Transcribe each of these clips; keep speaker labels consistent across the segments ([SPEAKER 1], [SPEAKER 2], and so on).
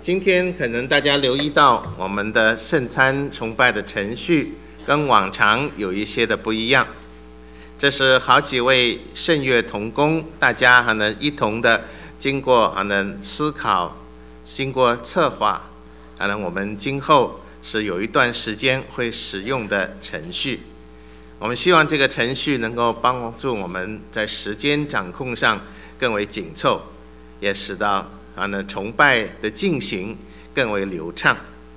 [SPEAKER 1] 今天可能大家留意到我们的圣餐崇拜的程序跟往常有一些的不一样，这是好几位圣乐同工，大家还能一同的经过还能思考，经过策划，还能我们今后是有一段时间会使用的程序。我们希望这个程序能够帮助我们在时间掌控上更为紧凑，也使到崇拜的进行更为流畅。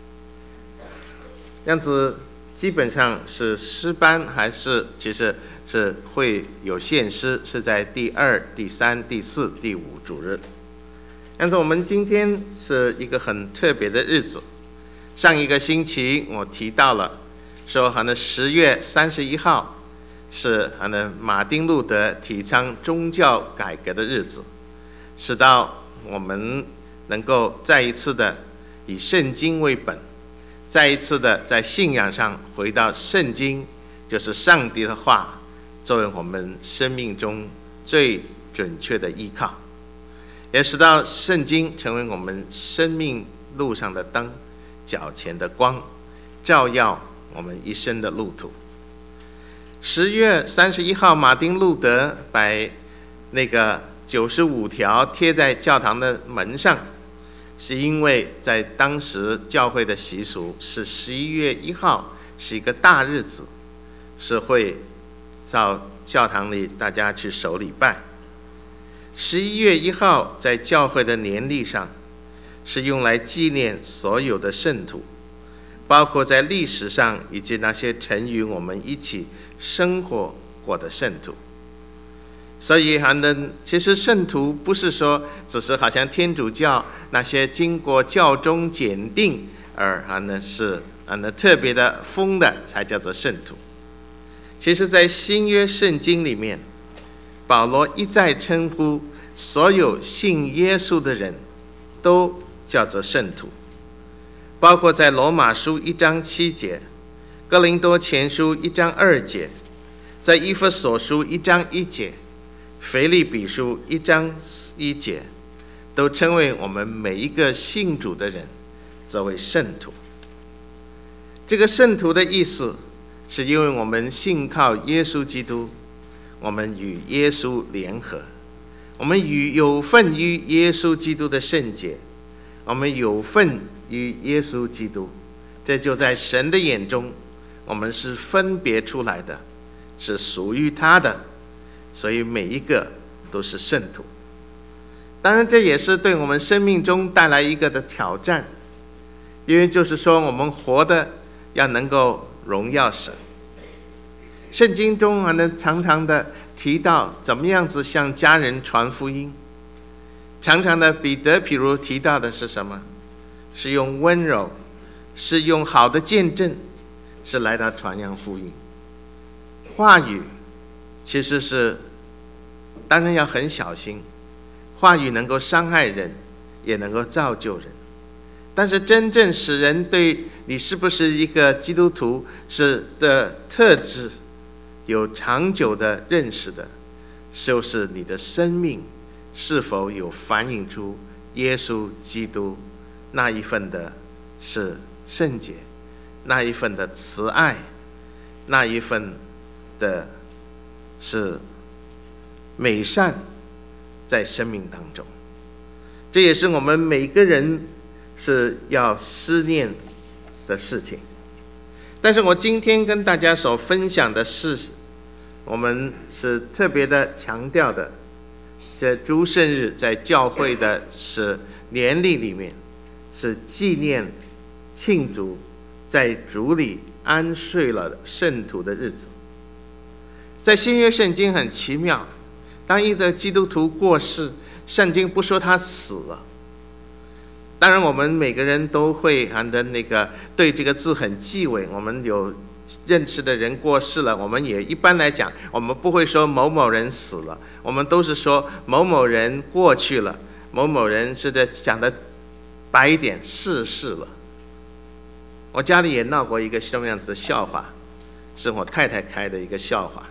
[SPEAKER 1] 这样子基本上是诗班还是其实是会有献诗，是在第2、第3、第4、第5主日。但是我们今天是一个很特别的日子。上一个星期我提到了说10月31号是马丁路德提倡宗教改革的日子，使到我们能够再一次的以圣经为本，再一次的在信仰上回到圣经，就是上帝的话，作为我们生命中最准确的依靠，也使到圣经成为我们生命路上的灯，脚前的光，照耀我们一生的路途。10月31号，马丁路德把那个95条贴在教堂的门上，是因为在当时教会的习俗是11月1号是一个大日子，是会到教堂里大家去守礼拜。11月1号在教会的年历上是用来纪念所有的圣徒，包括在历史上以及那些曾与我们一起生活过的圣徒。所以其实圣徒不是说只是好像天主教那些经过教宗检定而是特别的封的才叫做圣徒。其实在新约圣经里面，保罗一再称呼所有信耶稣的人都叫做圣徒，包括在罗马书1章7节，哥林多前书1章2节，在以弗所书1章1节，腓立比书1章1节，都称为我们每一个信主的人作为圣徒。这个圣徒的意思是因为我们信靠耶稣基督，我们与耶稣联合，我们有份于耶稣基督的圣洁，我们有份于耶稣基督，这就在神的眼中我们是分别出来的，是属于他的，所以每一个都是圣徒。当然这也是对我们生命中带来一个的挑战，因为就是说我们活的要能够荣耀神。圣经中常常的提到怎么样子向家人传福音，常常的彼得譬如提到的是什么？是用温柔，是用好的见证，是来到传扬福音。话语其实是当然要很小心，话语能够伤害人，也能够造就人，但是真正使人对你是不是一个基督徒是的特质有长久的认识的，就是你的生命是否有反映出耶稣基督那一份的是圣洁，那一份的慈爱，那一份的是美善在生命当中。这也是我们每个人是要思念的事情。但是我今天跟大家所分享的是，我们是特别的强调的，这诸圣日在教会的是年历里面是纪念庆祝在主里安睡了圣徒的日子。在新约圣经很奇妙，当一个基督徒过世，圣经不说他死了。当然我们每个人都会对这个字很忌讳，我们有认识的人过世了，我们也一般来讲我们不会说某某人死了，我们都是说某某人过去了，某某人是的，讲的白一点，逝世了。我家里也闹过一个什么样子的笑话，是我太太开的一个笑话。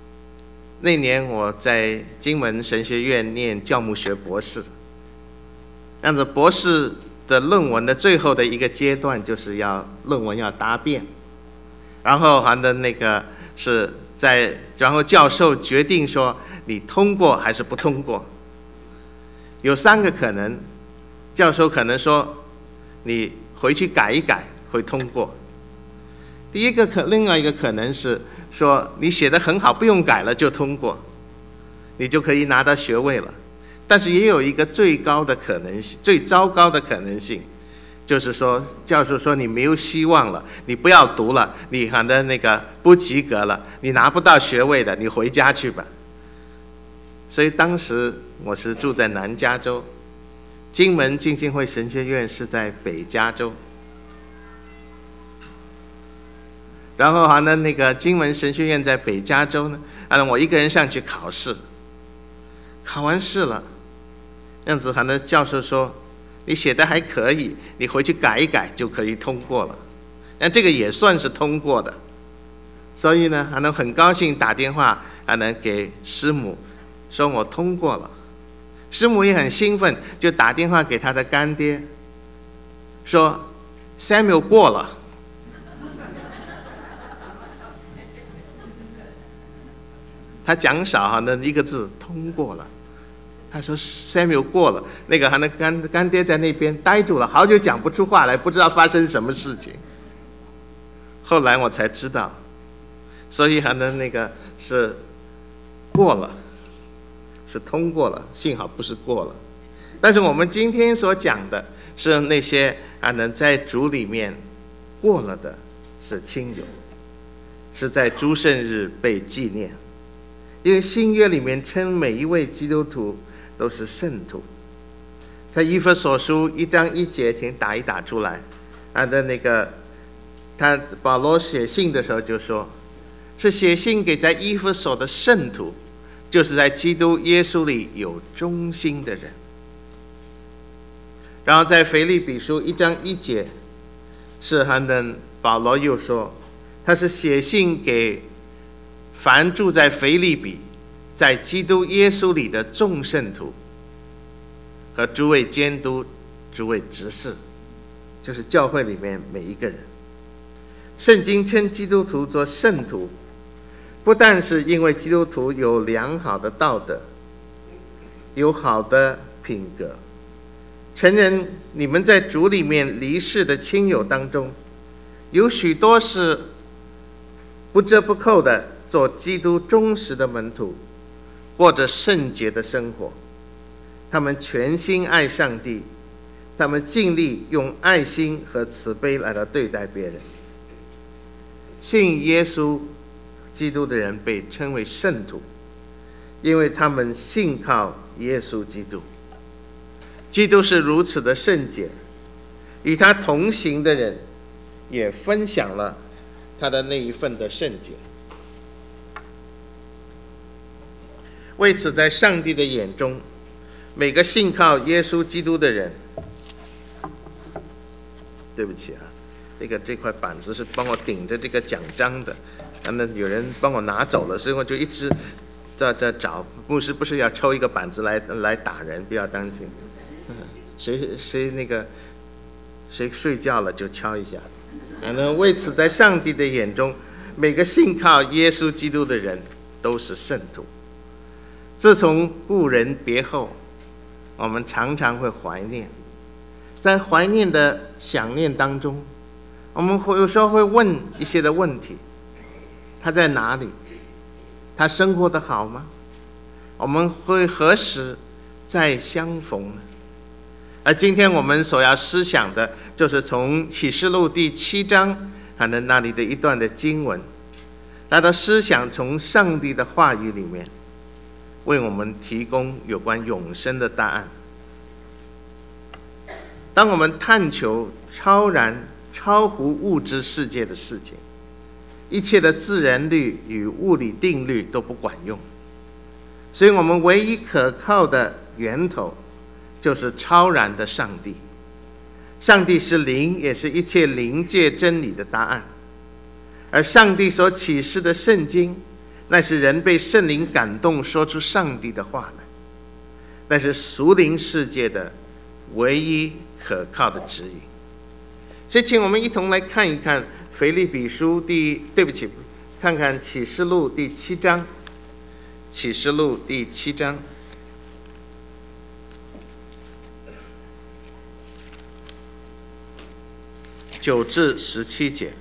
[SPEAKER 1] 那年我在金门神学院念教牧学博士， 这样子博士的论文的最后的一个阶段就是论文要答辩，然后然后教授决定说你通过还是不通过。有3个可能，教授可能说你回去改一改会通过。另外一个可能是说你写得很好，不用改了就通过，你就可以拿到学位了。但是也有一个最糟糕的可能性，就是说教授说你没有希望了，你不要读了，你不及格了，你拿不到学位的，你回家去吧。所以当时我是住在南加州，金门浸信会神学院是在北加州，然后金门神学院在北加州呢，我一个人上去考试，考完试了，这样子教授说你写的还可以，你回去改一改就可以通过了。那这个也算是通过的，所以呢很高兴打电话给师母说我通过了。师母也很兴奋，就打电话给他的干爹说 Samuel 过了。他讲少一个字通过了，他说 Samuel 过了。干爹在那边呆住了，好久讲不出话来，不知道发生什么事情。后来我才知道，所以是过了，是通过了，幸好不是过了。但是我们今天所讲的是那些在主里面过了的是亲友，是在诸圣日被纪念。因为新约里面称每一位基督徒都是圣徒。在以弗所书1章1节，请打一打出来。保罗写信的时候就说，是写信给在以弗所的圣徒，就是在基督耶稣里有忠心的人。然后在腓立比书1章1节，是保罗又说，他是写信给凡住在腓立比，在基督耶稣里的众圣徒和诸位监督、诸位执事，就是教会里面每一个人。圣经称基督徒做圣徒，不但是因为基督徒有良好的道德，有好的品格。承认你们在主里面离世的亲友当中，有许多是不折不扣的做基督忠实的门徒，过着圣洁的生活。他们全心爱上帝，他们尽力用爱心和慈悲来对待别人。信耶稣基督的人被称为圣徒，因为他们信靠耶稣基督。基督是如此的圣洁，与他同行的人也分享了他的那一份的圣洁。为此，在上帝的眼中，每个信靠耶稣基督的人，对不起啊，这块板子是帮我顶着这个奖章的，有人帮我拿走了，所以我就一直在找。牧师不是要抽一个板子来打人，不要担心。谁睡觉了就敲一下。为此，在上帝的眼中，每个信靠耶稣基督的人都是圣徒。自从故人别后，我们常常会怀念，在怀念的想念当中，我们有时候会问一些的问题：他在哪里？他生活得好吗？我们会何时再相逢呢？而今天我们所要思想的，就是从启示录第7章那里的一段的经文，来到思想从上帝的话语里面，为我们提供有关永生的答案。当我们探求超然、超乎物质世界的事情，一切的自然律与物理定律都不管用，所以我们唯一可靠的源头就是超然的上帝。上帝是灵，也是一切灵界真理的答案。而上帝所启示的圣经，那是人被圣灵感动说出上帝的话来，那是属灵世界的唯一可靠的指引。所以请我们一同来看一看腓立比书看看启示录第7章，启示录第7章9至17节。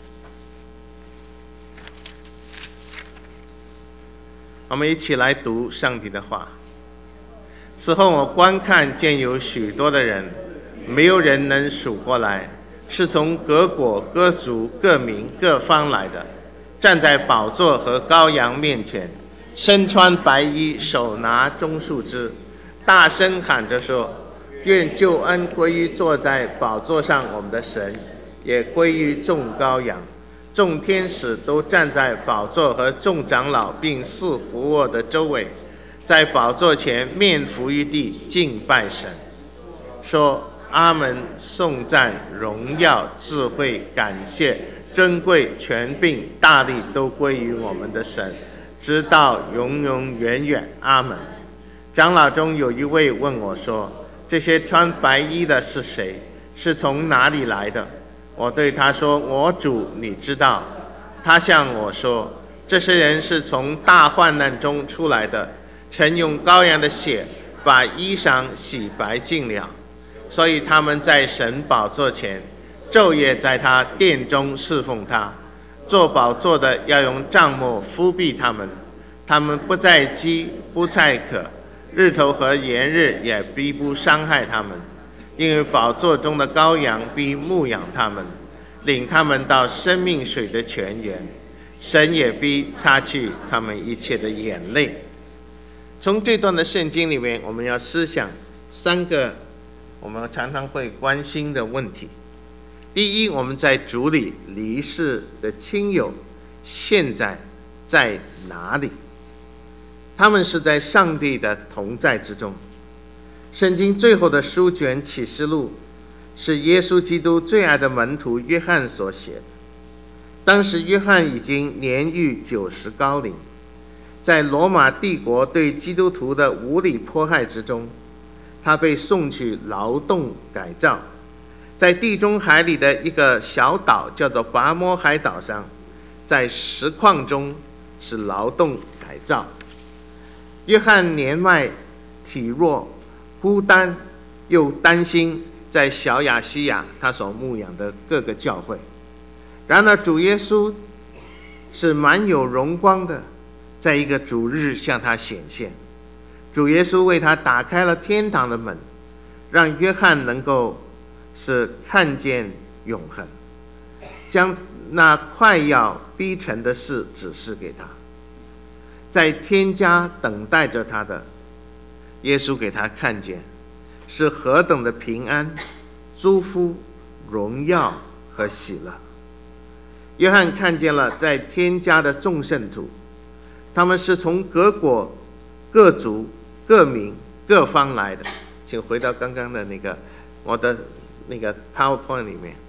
[SPEAKER 1] 我们一起来读上帝的话。此后我观看，见有许多的人，没有人能数过来，是从各国、各族、各民、各方来的，站在宝座和羔羊面前，身穿白衣，手拿棕树枝，大声喊着说：愿救恩归于坐在宝座上我们的神，也归于众羔羊。众天使都站在宝座和众长老并4活物的周围，在宝座前面伏于地敬拜神，说：阿们，颂赞、荣耀、智慧、感谢、尊贵、权柄、大力都归于我们的神，直到永永远远。阿们。长老中有一位问我说：这些穿白衣的是谁？是从哪里来的？我对他说：我主，你知道。他向我说：这些人是从大患难中出来的，曾用羔羊的血把衣裳洗白净了，所以他们在神宝座前昼夜在他殿中侍奉他。做宝座的要用帐幕覆庇他们，他们不再饥，不再渴，日头和炎日也必不伤害他们，因为宝座中的羔羊必牧养他们，领他们到生命水的泉源，神也必擦去他们一切的眼泪。从这段的圣经里面，我们要思想3个我们常常会关心的问题。第一，我们在主里离世的亲友现在在哪里？他们是在上帝的同在之中。圣经最后的书卷启示录是耶稣基督最爱的门徒约翰所写的。当时约翰已经年逾90高龄，在罗马帝国对基督徒的无理迫害之中，他被送去劳动改造，在地中海里的一个小岛叫做拔摩海岛上，在石矿中是劳动改造。约翰年迈体弱，孤单又担心在小亚细亚他所牧养的各个教会。然而主耶稣是满有荣光的，在一个主日向他显现。主耶稣为他打开了天堂的门，让约翰能够是看见永恒，将那快要逼成的事指示给他。在天家等待着他的，耶稣给他看见是何等的平安、祝福、荣耀和喜乐。约翰看见了在天家的众圣徒，他们是从各国、各族、各民、各方来的。请回到刚刚的我的PowerPoint 里面，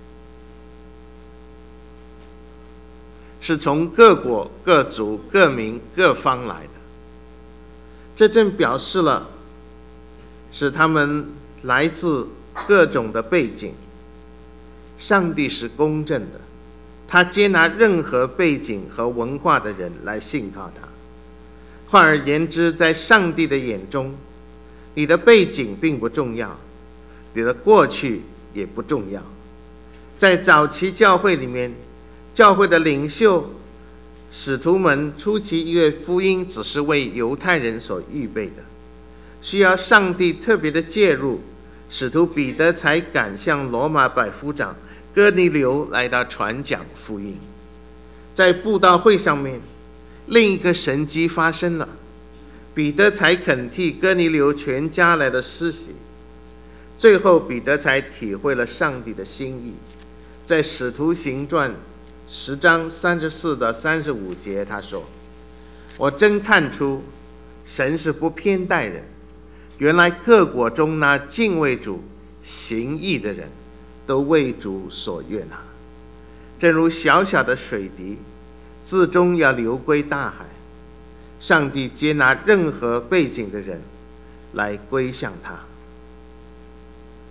[SPEAKER 1] 是从各国、各族、各民、各方来的。这正表示了使他们来自各种的背景。上帝是公正的，他接纳任何背景和文化的人来信靠他。换而言之，在上帝的眼中，你的背景并不重要，你的过去也不重要。在早期教会里面，教会的领袖使徒们初期因为福音只是为犹太人所预备的，需要上帝特别的介入，使徒彼得才敢向罗马百夫长哥尼流来到传讲福音。在布道会上面，另一个神迹发生了，彼得才肯替哥尼流全家来的施洗。最后彼得才体会了上帝的心意。在使徒行传10章34到35节，他说：我真看出神是不偏待人，原来各国中那敬畏主行义的人都为主所悦纳。正如小小的水滴最终要流归大海，上帝接纳任何背景的人来归向他。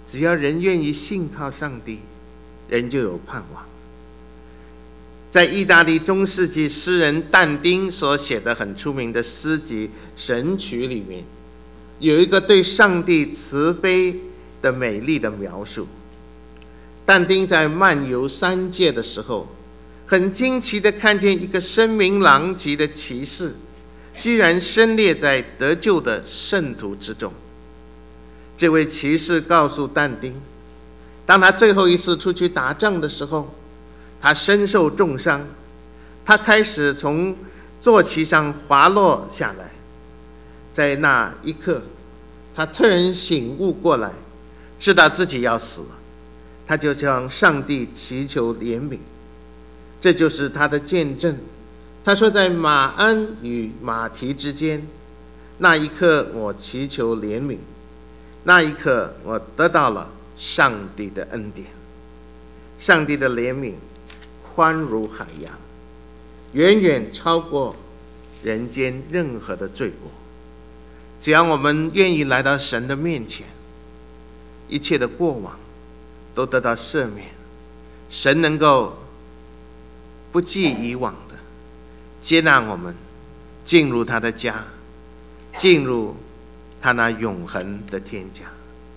[SPEAKER 1] 只要人愿意信靠上帝，人就有盼望。在意大利中世纪诗人但丁所写的很出名的诗集《神曲》里面，有一个对上帝慈悲的美丽的描述。但丁在漫游三界的时候，很惊奇地看见一个声名狼藉的骑士，居然身列在得救的圣徒之中。这位骑士告诉但丁，当他最后一次出去打仗的时候，他身受重伤，他开始从坐骑上滑落下来。在那一刻，他突然醒悟过来，知道自己要死了，他就向上帝祈求怜悯。这就是他的见证。他说，在马鞍与马蹄之间，那一刻我祈求怜悯，那一刻我得到了上帝的恩典。上帝的怜悯宽如海洋，远远超过人间任何的罪过。只要我们愿意来到神的面前，一切的过往都得到赦免。神能够不计以往的接纳我们进入他的家，进入他那永恒的天家。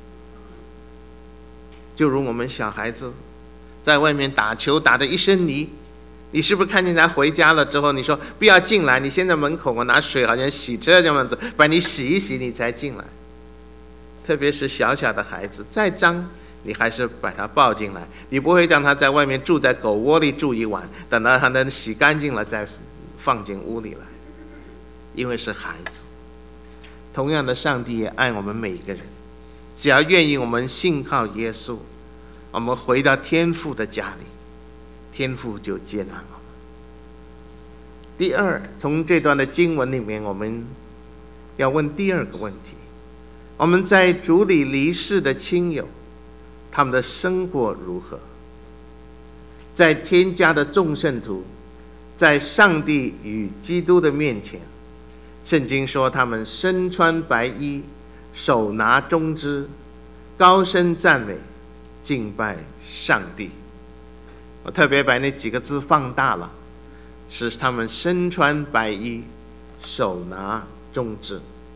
[SPEAKER 1] 就如我们小孩子在外面打球打得一身泥，你是不是看见他回家了之后，你说不要进来，你先在门口我拿水好像洗车这样子把你洗一洗，你才进来。特别是小小的孩子，再脏你还是把他抱进来，你不会让他在外面住在狗窝里住一晚，等到他能洗干净了再放进屋里来，因为是孩子。同样的，上帝也爱我们每一个人，只要愿意我们信靠耶稣，我们回到天父的家里，天父就接纳我们。第二，从这段的经文里面，我们要问第二个问题：我们在主里离世的亲友，他们的生活如何？在天家的众圣徒，在上帝与基督的面前，圣经说他们身穿白衣，手拿中支，高声赞美，敬拜上帝。我特别把那几个字放大了，是他们身穿白衣，手拿中支。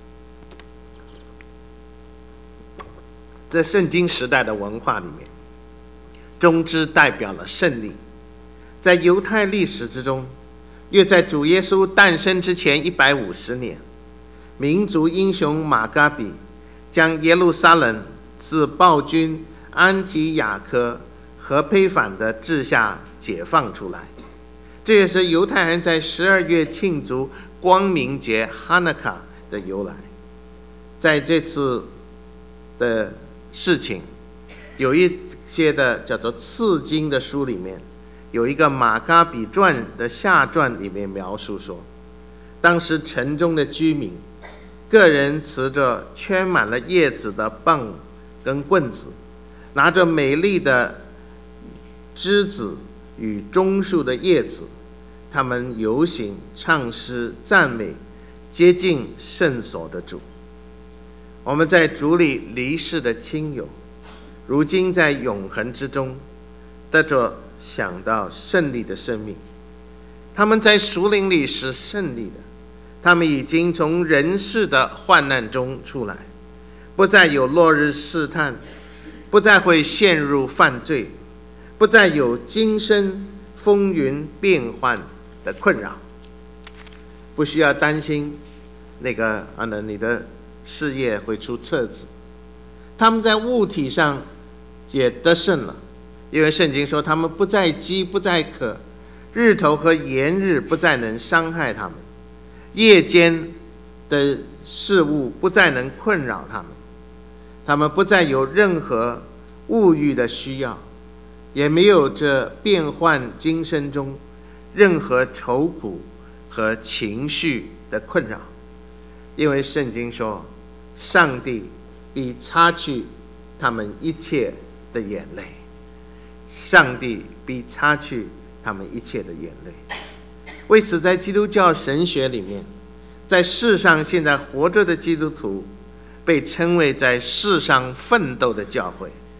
[SPEAKER 1] 在圣经时代的文化里面，中支代表了胜利。在犹太历史之中，约在主耶稣诞生之前150年，民族英雄马加比将耶路撒冷自暴君安提亚科和培反的治下解放出来。这也是犹太人在12月庆祝光明节哈纳卡的由来。在这次的事情，有一些的叫做次经的书里面，有一个马加比传的下传里面描述说，当时城中的居民个人持着圈满了叶子的棒跟棍子，拿着美丽的枝子与棕树的叶子，他们游行唱诗赞美接近圣所的主。我们在主里离世的亲友，如今在永恒之中得着享到胜利的生命。他们在属灵里是胜利的，他们已经从人世的患难中出来，不再有落日试探，不再会陷入犯罪，不再有今生风云变幻的困扰，不需要担心你的事业会出错子。他们在物体上也得胜了，因为圣经说他们不再饥不再渴，日头和炎日不再能伤害他们，夜间的事物不再能困扰他们，他们不再有任何物欲的需要，也没有这变幻今生中任何愁苦和情绪的困扰。因为圣经说，上帝必擦去他们一切的眼泪，上帝必擦去他们一切的眼泪。为此，在基督教神学里面，在世上现在活着的基督徒被称为在世上奋斗的教会，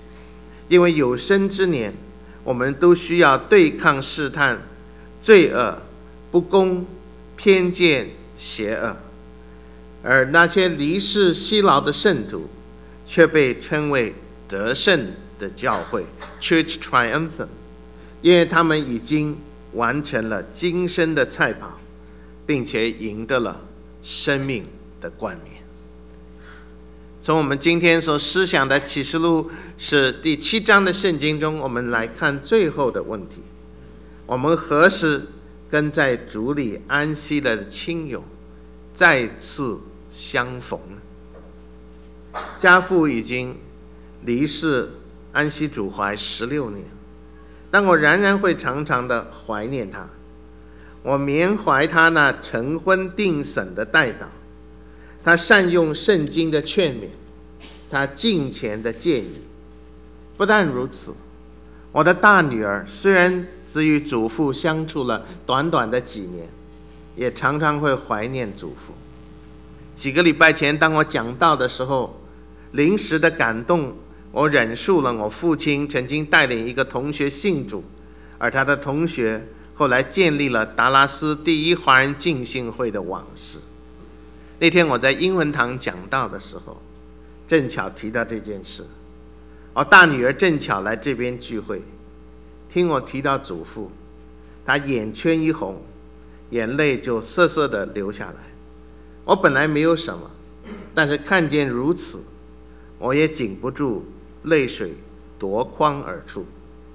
[SPEAKER 1] 因为有生之年，我们都需要对抗试探、罪恶、不公、偏见、邪恶。而那些离世息劳的圣徒，却被称为得胜的教会 （Church Triumphant），因为他们已经完成了今生的赛跑，并且赢得了生命的冠冕。从我们今天所思想的启示录是第7章的圣经中，我们来看最后的问题：我们何时跟在主里安息了的亲友再次相逢呢？家父已经离世安息主怀16年，但我仍然会常常的怀念他。我缅怀他那成婚定审的代祷，他善用圣经的劝勉，他敬虔的建议。不但如此，我的大女儿虽然只与祖父相处了短短的几年，也常常会怀念祖父。几个礼拜前，当我讲道的时候，临时的感动，我忍述了我父亲曾经带领一个同学信主，而他的同学后来建立了达拉斯第一华人浸信会的往事。那天我在英文堂讲道的时候，正巧提到这件事。我大女儿正巧来这边聚会，听我提到祖父，她眼圈一红，眼泪就涩涩的流下来。我本来没有什么，但是看见如此，我也禁不住泪水夺眶而出。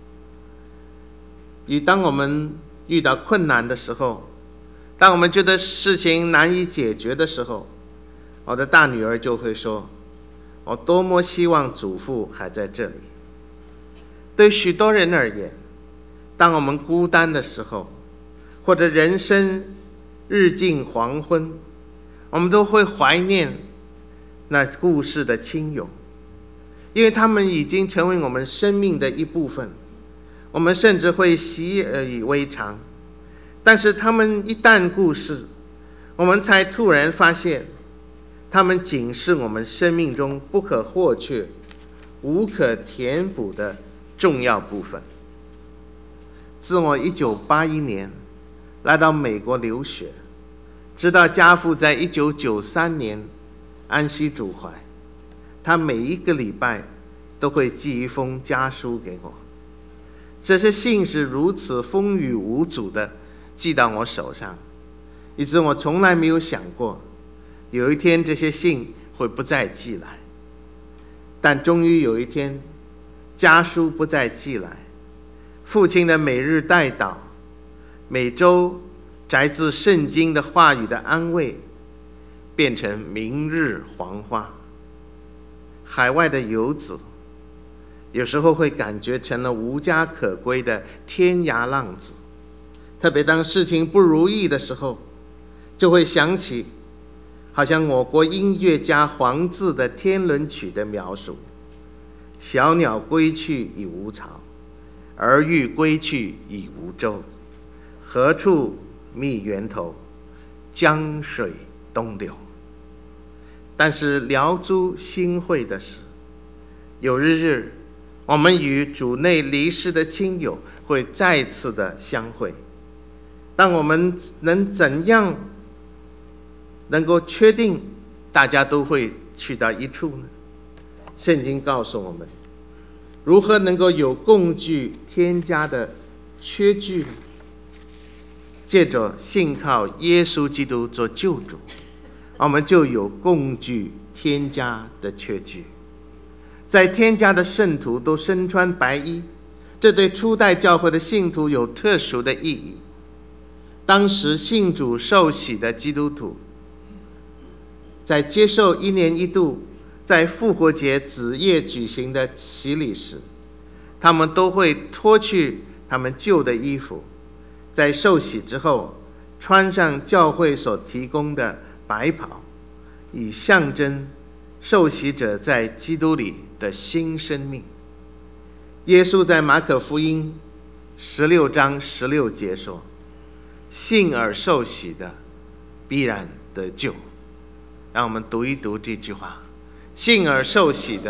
[SPEAKER 1] 当我们遇到困难的时候，当我们觉得事情难以解决的时候，我的大女儿就会说，我多么希望祖父还在这里。对许多人而言，当我们孤单的时候，或者人生日近黄昏，我们都会怀念那故世的亲友，因为他们已经成为我们生命的一部分，我们甚至会习以为常。但是他们一旦故世，我们才突然发现，他们仅是我们生命中不可或缺、无可填补的重要部分。自我1981年来到美国留学，直到家父在1993年安息主怀，他每一个礼拜都会寄一封家书给我。这些信是如此风雨无阻的寄到我手上，以致我从来没有想过有一天这些信会不再寄来。但终于有一天，家书不再寄来，父亲的每日代祷，每周摘自圣经的话语的安慰，变成明日黄花。海外的游子有时候会感觉成了无家可归的天涯浪子，特别当事情不如意的时候，就会想起好像我国音乐家黄自的《天伦曲》的描述：小鸟归去已无巢，儿欲归去已无舟，何处觅源头？江水东流。但是疗诸心会的是，有日我们与主内离世的亲友会再次的相会。但我们能怎样能够确定大家都会去到一处呢？圣经告诉我们，如何能够有共聚天家的缺据呢？借着信靠耶稣基督做救主，我们就有共聚天家的缺据。在天家的圣徒都身穿白衣，这对初代教会的信徒有特殊的意义。当时信主受洗的基督徒，在接受1年1度在复活节子夜举行的洗礼时，他们都会脱去他们旧的衣服，在受洗之后穿上教会所提供的白袍，以象征受洗者在基督里的新生命。耶稣在马可福音16章16节说，信而受洗的必然得救。让我们读一读这句话：信而受洗的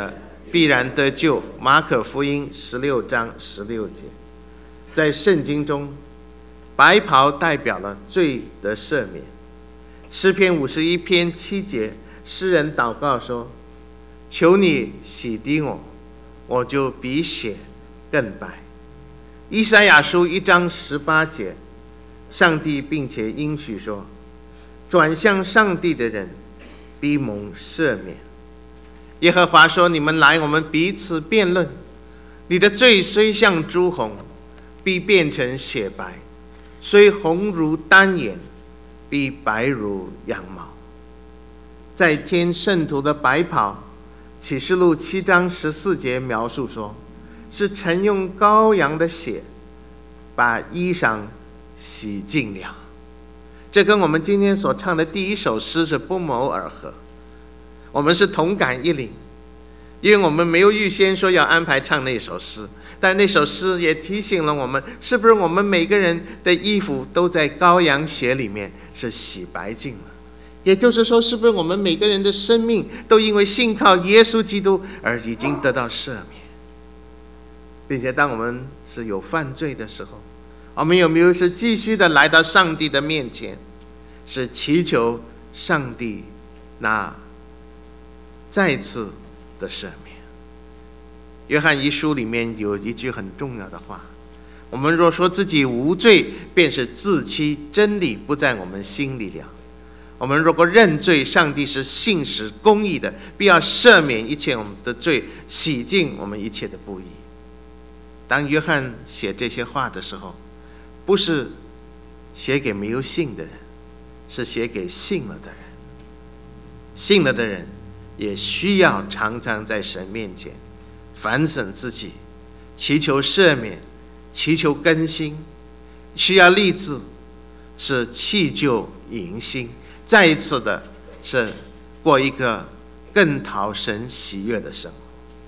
[SPEAKER 1] 必然得救。马可福音16章16节。在圣经中，白袍代表了罪的赦免。诗篇51篇7节，诗人祷告说：求你洗涤我，我就比雪更白。以赛亚书1章18节，上帝并且应许说，转向上帝的人必蒙赦免。耶和华说，你们来，我们彼此辩论，你的罪虽像朱红，必变成雪白；虽红如丹颜，必白如羊毛。在天圣徒的白袍，启示录7章14节描述说，是曾用羔羊的血把衣裳洗净了。这跟我们今天所唱的第一首诗是不谋而合，我们是同感一灵，因为我们没有预先说要安排唱那首诗，但那首诗也提醒了我们，是不是我们每个人的衣服都在羔羊血里面是洗白净了？也就是说，是不是我们每个人的生命都因为信靠耶稣基督而已经得到赦免？并且当我们是有犯罪的时候，我们有没有是继续的来到上帝的面前，是祈求上帝那再次的赦免？约翰一书里面有一句很重要的话，我们若说自己无罪，便是自欺，真理不在我们心里了。我们如果认罪，上帝是信实公义的，必要赦免一切我们的罪，洗净我们一切的不义。当约翰写这些话的时候，不是写给没有信的人，是写给信了的人。信了的人也需要常常在神面前反省自己，祈求赦免，祈求更新，需要立志是弃旧迎新，再一次的是过一个更讨神喜悦的生活。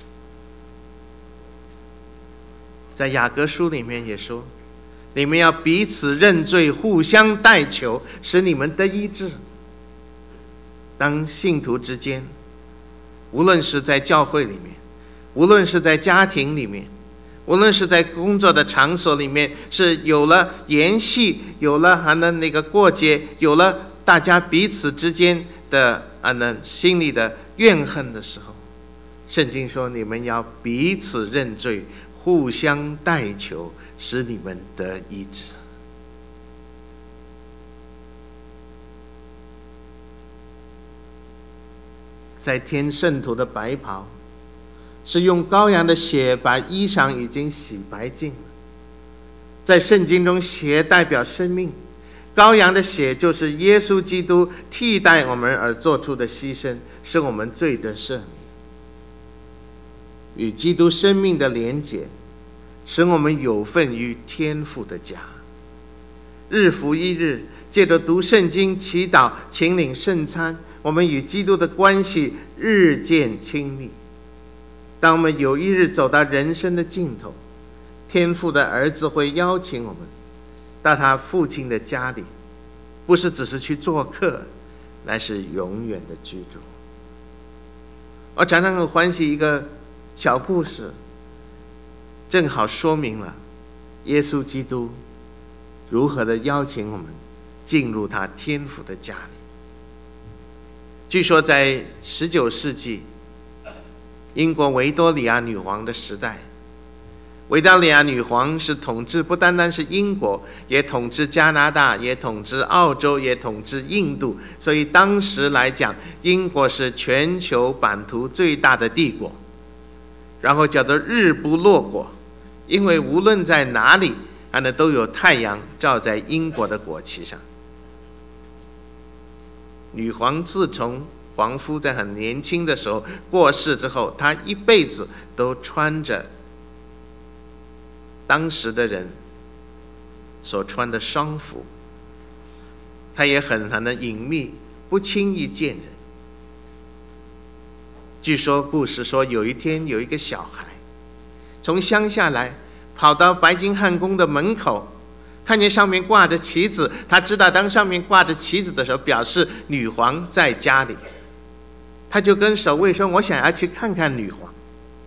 [SPEAKER 1] 在雅各书里面也说，你们要彼此认罪，互相代求，使你们得医治。当信徒之间，无论是在教会里面，无论是在家庭里面，无论是在工作的场所里面，是有了嫌隙，有了那个过节，有了大家彼此之间的心里的怨恨的时候，圣经说你们要彼此认罪，互相代求，使你们得医治。在天圣徒的白袍，是用羔羊的血把衣裳已经洗白净了。在圣经中，血代表生命，羔羊的血就是耶稣基督替代我们而做出的牺牲，使我们罪得赦免。与基督生命的连结，使我们有份于天父的家。日复一日，借着读圣经、祈祷、请领圣餐，我们与基督的关系日渐亲密。当我们有一日走到人生的尽头，天父的儿子会邀请我们到他父亲的家里，不是只是去做客，乃是永远的居住。我常常很欢喜一个小故事，正好说明了耶稣基督如何的邀请我们进入他天父的家里。据说在19世纪英国维多利亚女王的时代，维多利亚女皇是统治不单单是英国，也统治加拿大，也统治澳洲，也统治印度，所以当时来讲，英国是全球版图最大的帝国，然后叫做日不落国，因为无论在哪里都有太阳照在英国的国旗上。女皇自从皇夫在很年轻的时候过世之后，她一辈子都穿着当时的人所穿的丧服，她也很隐秘，不轻易见人。据说故事说，有一天有一个小孩从乡下来，跑到白金汉宫的门口，看见上面挂着旗子，他知道当上面挂着旗子的时候，表示女皇在家里。他就跟守卫说，我想要去看看女皇。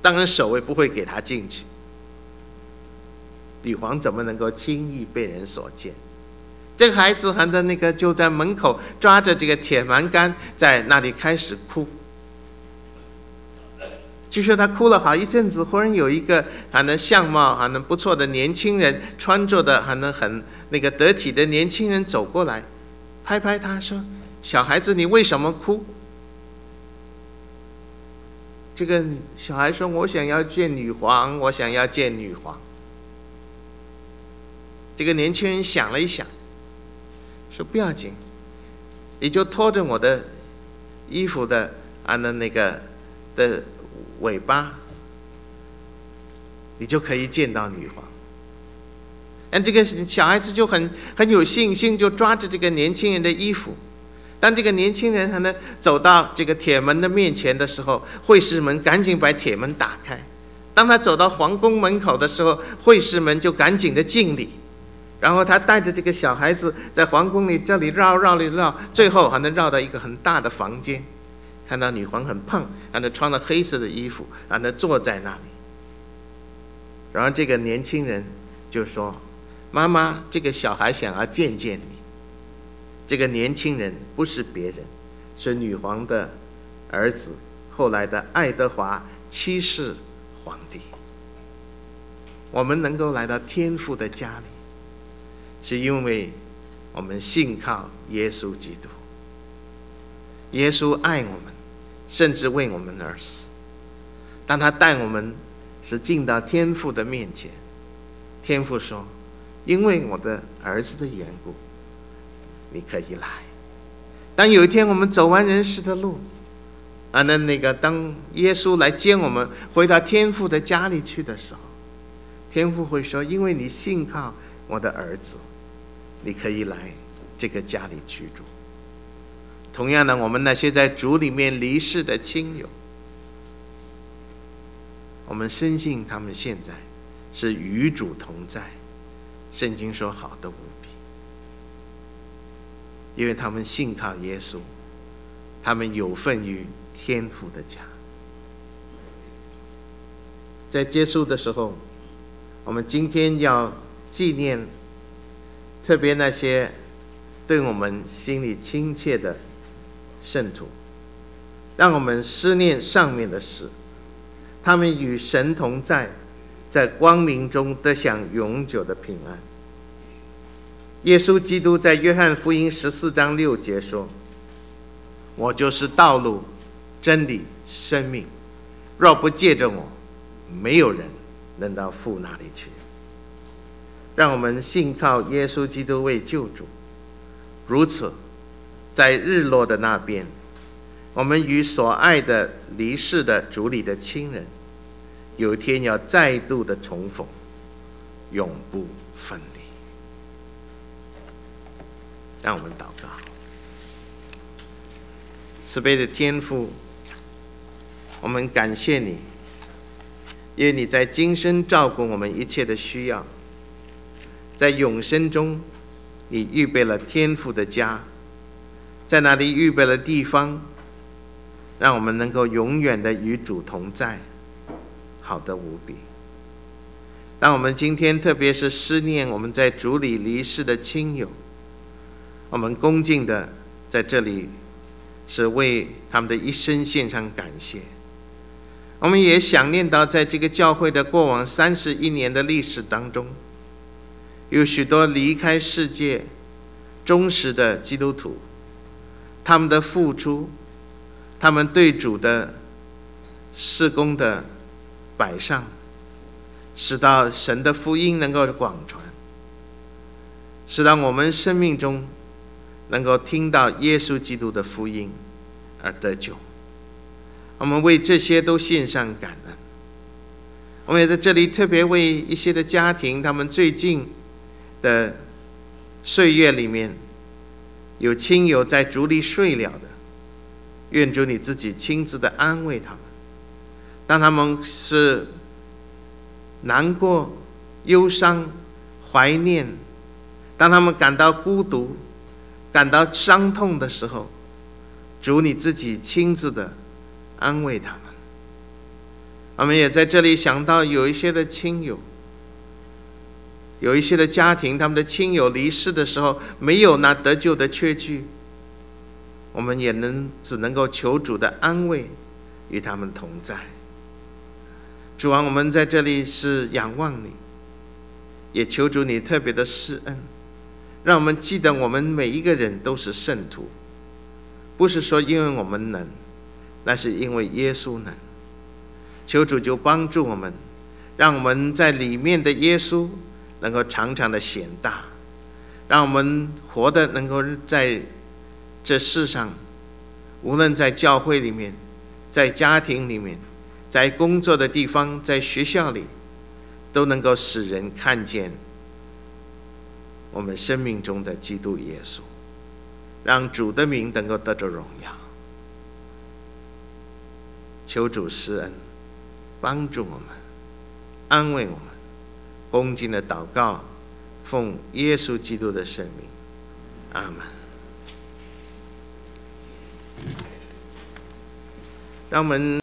[SPEAKER 1] 当然守卫不会给他进去。女皇怎么能够轻易被人所见？这个孩子就在门口抓着这个铁栏杆，在那里开始哭。据说他哭了好一阵子，忽然有一个相貌不错的年轻人，穿着的很得体的年轻人走过来，拍拍他说：“小孩子，你为什么哭？”这个小孩说：“我想要见女皇，我想要见女皇。”这个年轻人想了一想，说：“不要紧，你就拖着我的衣服的的尾巴，你就可以见到女皇。”这个小孩子就很有信心，就抓着这个年轻人的衣服。当这个年轻人走到这个铁门的面前的时候，会士们赶紧把铁门打开。当他走到皇宫门口的时候，会士们就赶紧的敬礼。然后他带着这个小孩子在皇宫里这里绕，最后绕到一个很大的房间，看到女皇很胖，穿了黑色的衣服，坐在那里。然后这个年轻人就说：“妈妈，这个小孩想要见见你。”这个年轻人不是别人，是女皇的儿子，后来的爱德华七世皇帝。我们能够来到天父的家里，是因为我们信靠耶稣基督。耶稣爱我们，甚至为我们而死。当他带我们是进到天父的面前，天父说：“因为我的儿子的缘故，你可以来。”当有一天我们走完人世的路，当耶稣来接我们回到天父的家里去的时候，天父会说：“因为你信靠我的儿子，你可以来这个家里居住。”同样的，我们那些在主里面离世的亲友，我们深信他们现在是与主同在。圣经说好的无比，因为他们信靠耶稣，他们有份于天父的家。在结束的时候，我们今天要纪念特别那些对我们心里亲切的圣徒，让我们思念上面的事，他们与神同在，在光明中得享永久的平安。耶稣基督在约翰福音14章6节说：“我就是道路、真理、生命，若不借着我，没有人能到父那里去。”让我们信靠耶稣基督为救主，如此在日落的那边，我们与所爱的离世的主里的亲人，有一天要再度的重逢，永不分离。让我们祷告。慈悲的天父，我们感谢你，因为你在今生照顾我们一切的需要，在永生中你预备了天父的家，在那里预备了地方，让我们能够永远的与主同在，好得无比。当我们今天特别是思念我们在主里离世的亲友，我们恭敬的在这里是为他们的一生献上感谢。我们也想念到在这个教会的过往31年的历史当中，有许多离开世界忠实的基督徒，他们的付出，他们对主的事工的摆上，使到神的福音能够广传，使到我们生命中能够听到耶稣基督的福音而得救。我们为这些都献上感恩。我们也在这里特别为一些的家庭，他们最近的岁月里面有亲友在主里睡了的，愿主你自己亲自的安慰他们。当他们是难过、忧伤、怀念，当他们感到孤独、感到伤痛的时候，主你自己亲自的安慰他们。 我们也在这里想到有一些的亲友，有一些的家庭，他们的亲友离世的时候没有那得救的确据，我们也只能够求主的安慰，与他们同在。主啊，我们在这里是仰望你，也求主你特别的施恩，让我们记得我们每一个人都是圣徒，不是说因为我们能，那是因为耶稣能。求主就帮助我们，让我们在里面的耶稣能够常常的显大，让我们活的能够在这世上，无论在教会里面，在家庭里面，在工作的地方，在学校里，都能够使人看见我们生命中的基督耶稣，让主的名能够得着荣耀。求主施恩，帮助我们，安慰我们，恭敬的祷告，奉耶稣基督的圣名，阿们。让我们